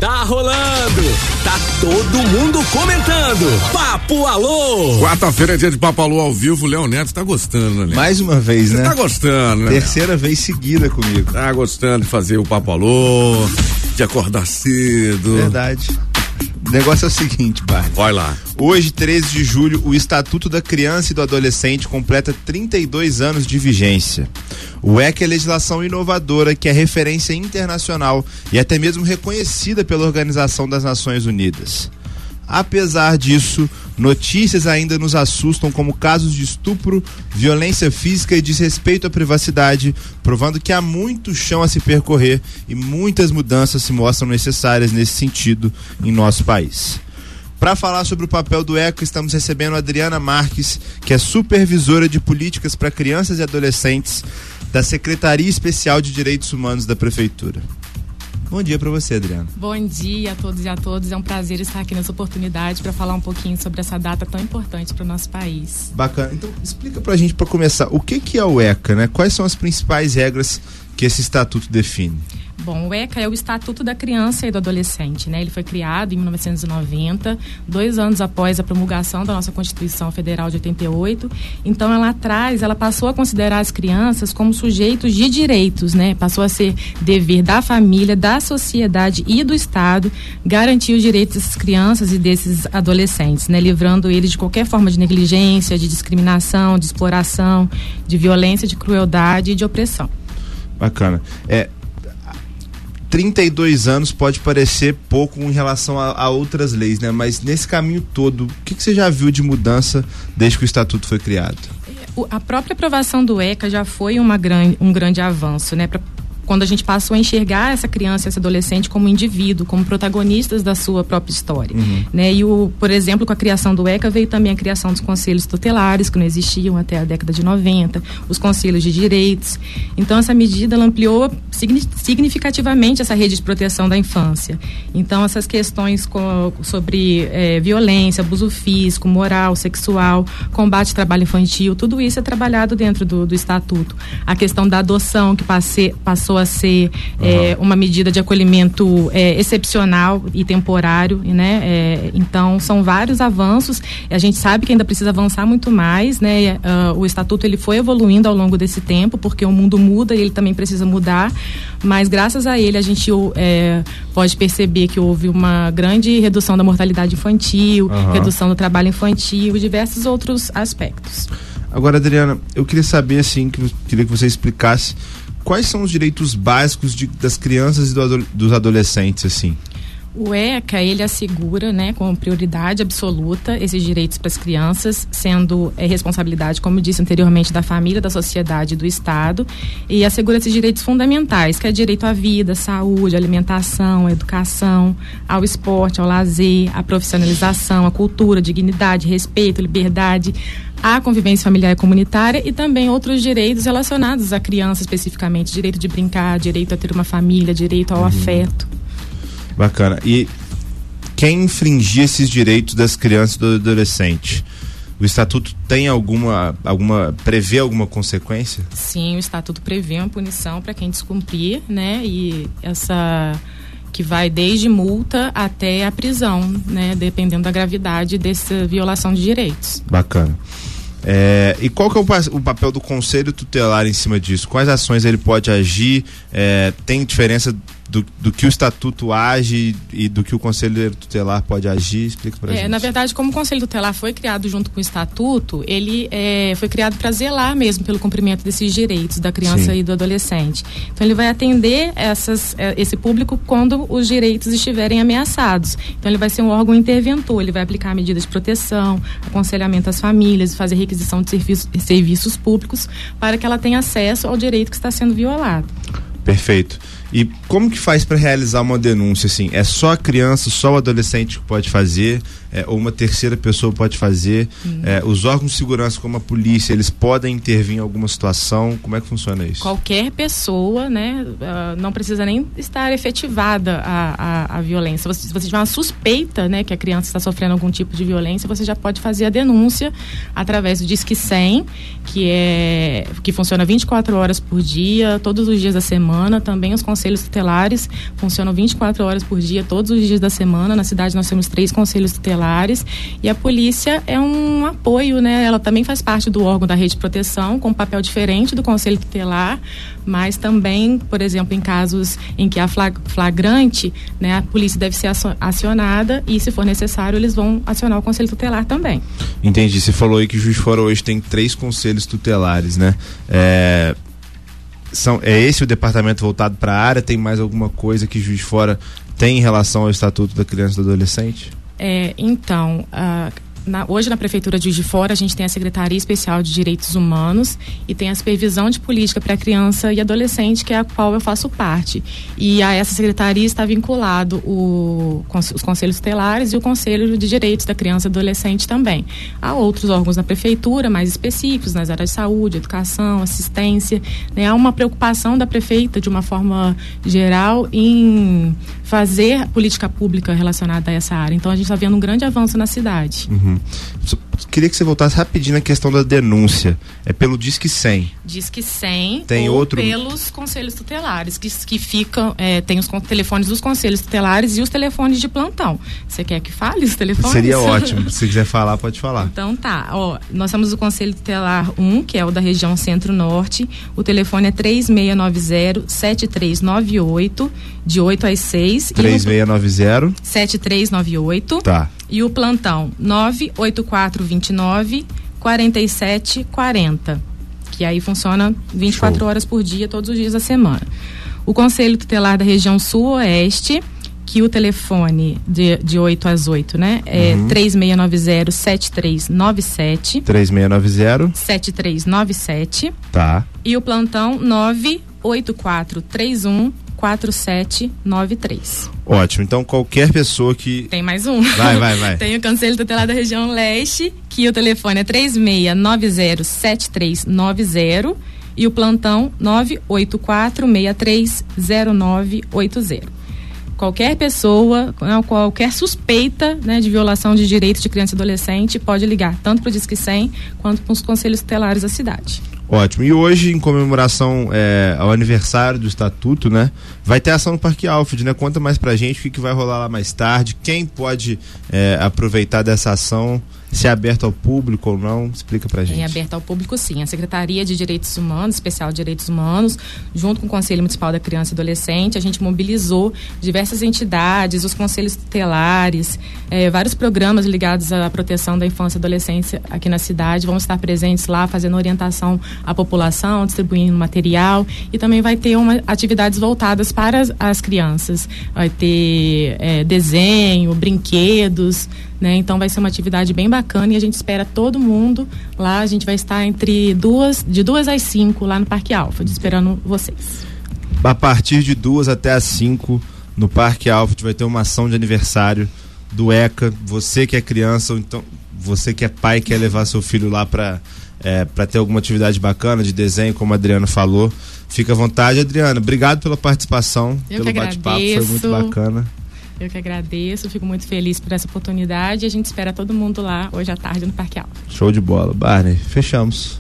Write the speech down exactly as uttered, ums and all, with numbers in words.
Tá rolando, tá todo mundo comentando. Papo Alô. Quarta-feira é dia de Papo Alô ao vivo. Léo Neto tá gostando, né? Mais uma vez, Você né? tá gostando, né? Terceira vez seguida comigo. Tá gostando de fazer o Papo Alô, de acordar cedo. Verdade. O negócio é o seguinte, pai. Vai lá. Hoje, treze de julho, o Estatuto da Criança e do Adolescente completa trinta e dois anos de vigência. O E C A é legislação inovadora que é referência internacional e até mesmo reconhecida pela Organização das Nações Unidas. Apesar disso, notícias ainda nos assustam, como casos de estupro, violência física e desrespeito à privacidade, provando que há muito chão a se percorrer e muitas mudanças se mostram necessárias nesse sentido em nosso país. Para falar sobre o papel do E C A, estamos recebendo a Adriana Marques, que é supervisora de políticas para crianças e adolescentes da Secretaria Especial de Direitos Humanos da Prefeitura. Bom dia para você, Adriana. Bom dia a todos e a todas. É um prazer estar aqui nessa oportunidade para falar um pouquinho sobre essa data tão importante para o nosso país. Bacana. Então, explica para a gente, para começar, o que, que é o E C A, né? Quais são as principais regras que esse estatuto define? Bom, o E C A é o Estatuto da Criança e do Adolescente, né? Ele foi criado em mil novecentos e noventa, dois anos após a promulgação da nossa Constituição Federal de oitenta e oito. Então, ela atrás, ela passou a considerar as crianças como sujeitos de direitos, né? Passou a ser dever da família, da sociedade e do Estado garantir os direitos dessas crianças e desses adolescentes, né? Livrando eles de qualquer forma de negligência, de discriminação, de exploração, de violência, de crueldade e de opressão. Bacana. É... trinta e dois anos pode parecer pouco em relação a, a outras leis, né? Mas nesse caminho todo, o que, que você já viu de mudança desde que o Estatuto foi criado? O, a própria aprovação do E C A já foi uma gran, um grande avanço, né? Pra, quando a gente passou a enxergar essa criança e esse adolescente como indivíduo, como protagonistas da sua própria história, uhum. né? E, o, por exemplo, com a criação do E C A veio também a criação dos conselhos tutelares, que não existiam até a década de noventa, os conselhos de direitos. Então, essa medida ela ampliou significativamente essa rede de proteção da infância. Então, essas questões co- sobre é, violência, abuso físico, moral, sexual, combate ao trabalho infantil, tudo isso é trabalhado dentro do, do Estatuto. A questão da adoção, que passe, passou a ser uhum. é, uma medida de acolhimento é, excepcional e temporário, né? É, então, são vários avanços. A gente sabe que ainda precisa avançar muito mais, né? Uh, o Estatuto ele foi evoluindo ao longo desse tempo, porque o mundo muda e ele também precisa mudar, mas graças a ele a gente é, pode perceber que houve uma grande redução da mortalidade infantil, uhum. redução do trabalho infantil e diversos outros aspectos. Agora, Adriana, eu queria saber, assim, que, queria que você explicasse quais são os direitos básicos de, das crianças e do, dos adolescentes, assim? O E C A, ele assegura, né, com prioridade absoluta esses direitos para as crianças, sendo é, responsabilidade, como eu disse anteriormente, da família, da sociedade e do Estado, e assegura esses direitos fundamentais, que é direito à vida, saúde, alimentação, educação, ao esporte, ao lazer, à profissionalização, à cultura, dignidade, respeito, liberdade, a convivência familiar e comunitária e também outros direitos relacionados à criança especificamente, direito de brincar, direito a ter uma família, direito ao uhum. afeto. Bacana. E quem infringir esses direitos das crianças e do adolescente, o Estatuto tem alguma, alguma, prevê alguma consequência? Sim, o Estatuto prevê uma punição para quem descumprir, né? E essa que vai desde multa até a prisão, né? Dependendo da gravidade dessa violação de direitos. Bacana. É, e qual que é o, o papel do Conselho Tutelar em cima disso? Quais ações ele pode agir? É, tem diferença do, do que o Estatuto age e do que o Conselho Tutelar pode agir? Explica pra é, gente. Na verdade, como o Conselho Tutelar foi criado junto com o Estatuto, ele é, foi criado para zelar mesmo pelo cumprimento desses direitos da criança Sim. e do adolescente. Então, ele vai atender essas, esse público quando os direitos estiverem ameaçados. Então, ele vai ser um órgão interventor, ele vai aplicar medidas de proteção, aconselhamento às famílias, fazer requisição de serviços, serviços públicos para que ela tenha acesso ao direito que está sendo violado. Perfeito. E como que faz para realizar uma denúncia, assim? É só a criança, só o adolescente que pode fazer? É, ou uma terceira pessoa pode fazer? Hum. É, os órgãos de segurança, como a polícia, eles podem intervir em alguma situação? Como é que funciona isso? Qualquer pessoa, né, uh, não precisa nem estar efetivada a, a, a violência. Se você tiver uma suspeita, né, que a criança está sofrendo algum tipo de violência, você já pode fazer a denúncia através do Disque cem, que, é, que funciona vinte e quatro horas por dia, todos os dias da semana. Também os conselhos conselhos tutelares, funcionam vinte e quatro horas por dia, todos os dias da semana. Na cidade nós temos três conselhos tutelares e a polícia é um apoio, né? Ela também faz parte do órgão da rede de proteção, com um papel diferente do conselho tutelar, mas também, por exemplo, em casos em que há flagrante, né, a polícia deve ser acionada e, se for necessário, eles vão acionar o conselho tutelar também. Entendi. Você falou aí que Juiz de Fora hoje tem três conselhos tutelares, né? É, são, é esse o departamento voltado para a área? Tem mais alguma coisa que Juiz de Fora tem em relação ao Estatuto da Criança e do Adolescente? É, então, a Na, hoje na Prefeitura de Juiz de Fora a gente tem a Secretaria Especial de Direitos Humanos e tem a Supervisão de Política para Criança e Adolescente, que é a qual eu faço parte. E a essa secretaria está vinculado o, os Conselhos Tutelares e o Conselho de Direitos da Criança e Adolescente também. Há outros órgãos na Prefeitura, mais específicos, nas áreas de saúde, educação, assistência, né? Há uma preocupação da Prefeita, de uma forma geral, em fazer política pública relacionada a essa área. Então a gente está vendo um grande avanço na cidade. Uhum. Queria que você voltasse rapidinho na questão da denúncia. É pelo Disque cem. Disque cem tem ou outro... pelos conselhos tutelares, que, que ficam, é, tem os telefones dos conselhos tutelares e os telefones de plantão. Você quer que fale os telefones? Seria ótimo. Se quiser falar, pode falar. Então tá. Ó, nós temos o Conselho Tutelar um, que é o da região Centro-Norte. O telefone é três seis nove zero, sete três nove oito, de oito às seis. três seis nove zero, sete três nove oito. Tá. E o plantão nove oito quatro dois nove, quatro sete quatro zero, que aí funciona vinte e quatro Show. Horas por dia, todos os dias da semana. O Conselho Tutelar da região Sul-Oeste, que o telefone de, de oito às oito, né? É uhum. três seis nove zero, sete três nove sete. três seis nove zero, sete três nove sete. Tá. E o plantão nove oito quatro três um, quatro sete nove três. Ótimo, então qualquer pessoa que... Tem mais um. Vai, vai, vai. Tem o Conselho Tutelar da região Leste, que o telefone é três seis nove zero, sete três nove zero e o plantão nove oito quatro seis três zero nove oito zero. Qualquer pessoa, qualquer suspeita, né, de violação de direitos de criança e adolescente pode ligar tanto para o Disque cem quanto para os conselhos tutelares da cidade. Ótimo. E hoje, em comemoração é, ao aniversário do Estatuto, né? Vai ter ação no Parque Alfred, né? Conta mais pra gente o que, que vai rolar lá mais tarde, quem pode é, aproveitar dessa ação, se é aberto ao público ou não, explica pra gente. É aberto ao público, sim. A Secretaria de Direitos Humanos, Especial de Direitos Humanos, junto com o Conselho Municipal da Criança e Adolescente, a gente mobilizou diversas entidades, os conselhos tutelares, é, vários programas ligados à proteção da infância e adolescência aqui na cidade, vão estar presentes lá, fazendo orientação à população, distribuindo material, e também vai ter uma, atividades voltadas para as, as crianças. Vai ter é, desenho, brinquedos, né? Então vai ser uma atividade bem bacana e a gente espera todo mundo lá. A gente vai estar entre duas, de duas às cinco lá no Parque Alfred, esperando vocês. A partir de duas até às cinco no Parque Alfred vai ter uma ação de aniversário do ECA. Você que é criança, ou então você que é pai, quer levar seu filho lá para é, para ter alguma atividade bacana de desenho, como a Adriana falou, fica à vontade. Adriana, obrigado pela participação, Eu pelo bate-papo, foi muito bacana. Eu que agradeço, fico muito feliz por essa oportunidade e a gente espera todo mundo lá hoje à tarde no Parque Alfred. Show de bola. Barney, fechamos.